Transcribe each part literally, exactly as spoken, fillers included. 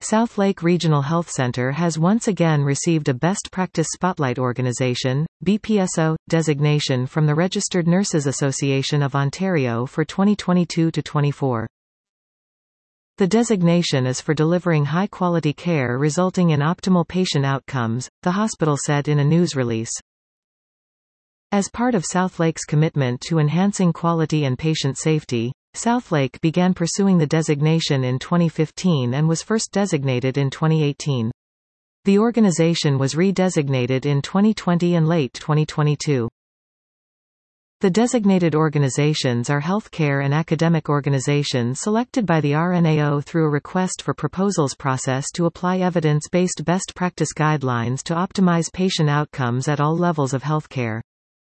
Southlake Regional Health Center has once again received a Best Practice Spotlight Organization (B P S O) designation from the Registered Nurses Association of Ontario for twenty twenty-two to twenty-four. The designation is for delivering high-quality care resulting in optimal patient outcomes, the hospital said in a news release. As part of Southlake's commitment to enhancing quality and patient safety, Southlake began pursuing the designation in twenty fifteen and was first designated in twenty eighteen. The organization was re-designated in twenty twenty and late twenty twenty-two. The designated organizations are healthcare and academic organizations selected by the R N A O through a request for proposals process to apply evidence-based best practice guidelines to optimize patient outcomes at all levels of healthcare.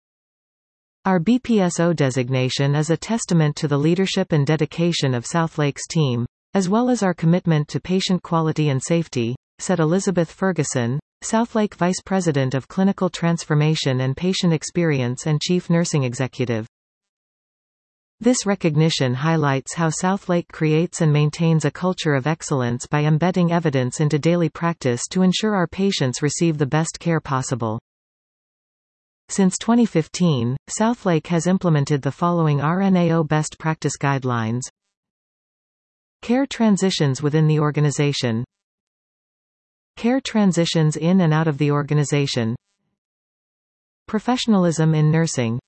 Our B P S O designation is a testament to the leadership and dedication of Southlake's team, as well as our commitment to patient quality and safety, said Elizabeth Ferguson, Southlake Vice President of Clinical Transformation and Patient Experience and Chief Nursing Executive. This recognition highlights how Southlake creates and maintains a culture of excellence by embedding evidence into daily practice to ensure our patients receive the best care possible. Since twenty fifteen, Southlake has implemented the following R N A O best practice guidelines. Care transitions within the organization. Care transitions in and out of the organization. Professionalism in nursing.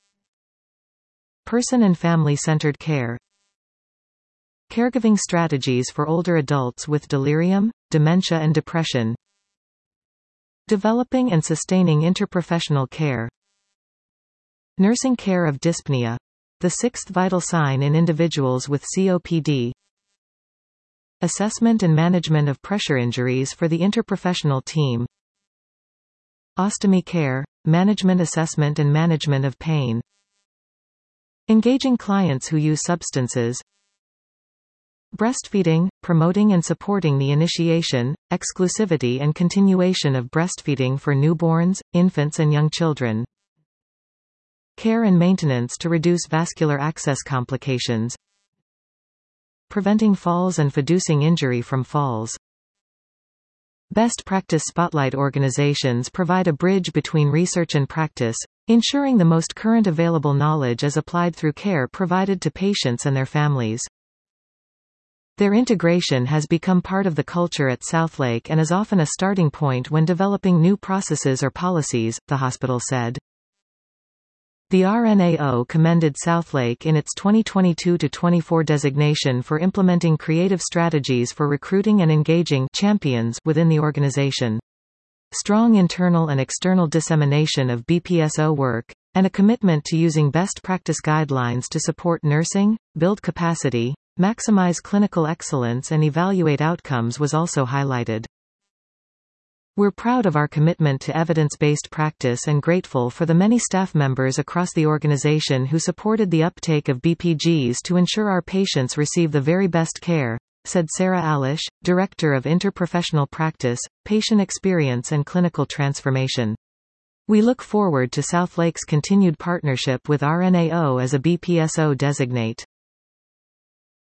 Person and family-centered care. Caregiving strategies for older adults with delirium, dementia and depression. Developing and sustaining interprofessional care. Nursing care of dyspnea, the sixth vital sign in individuals with C O P D. Assessment and management of pressure injuries for the interprofessional team. Ostomy care, management assessment and management of pain. Engaging clients who use substances. Breastfeeding, promoting and supporting the initiation, exclusivity and continuation of breastfeeding for newborns, infants and young children. Care and maintenance to reduce vascular access complications. Preventing falls and reducing injury from falls. Best practice spotlight organizations provide a bridge between research and practice, ensuring the most current available knowledge is applied through care provided to patients and their families. Their integration has become part of the culture at Southlake and is often a starting point when developing new processes or policies, the hospital said. The R N A O commended Southlake in its twenty twenty-two to twenty-four designation for implementing creative strategies for recruiting and engaging champions within the organization. Strong internal and external dissemination of B P S O work, and a commitment to using best practice guidelines to support nursing, build capacity, maximize clinical excellence and evaluate outcomes was also highlighted. We're proud of our commitment to evidence-based practice and grateful for the many staff members across the organization who supported the uptake of B P Gs to ensure our patients receive the very best care, said Sarah Alish, Director of Interprofessional Practice, Patient Experience and Clinical Transformation. We look forward to Southlake's continued partnership with R N A O as a B P S O designate.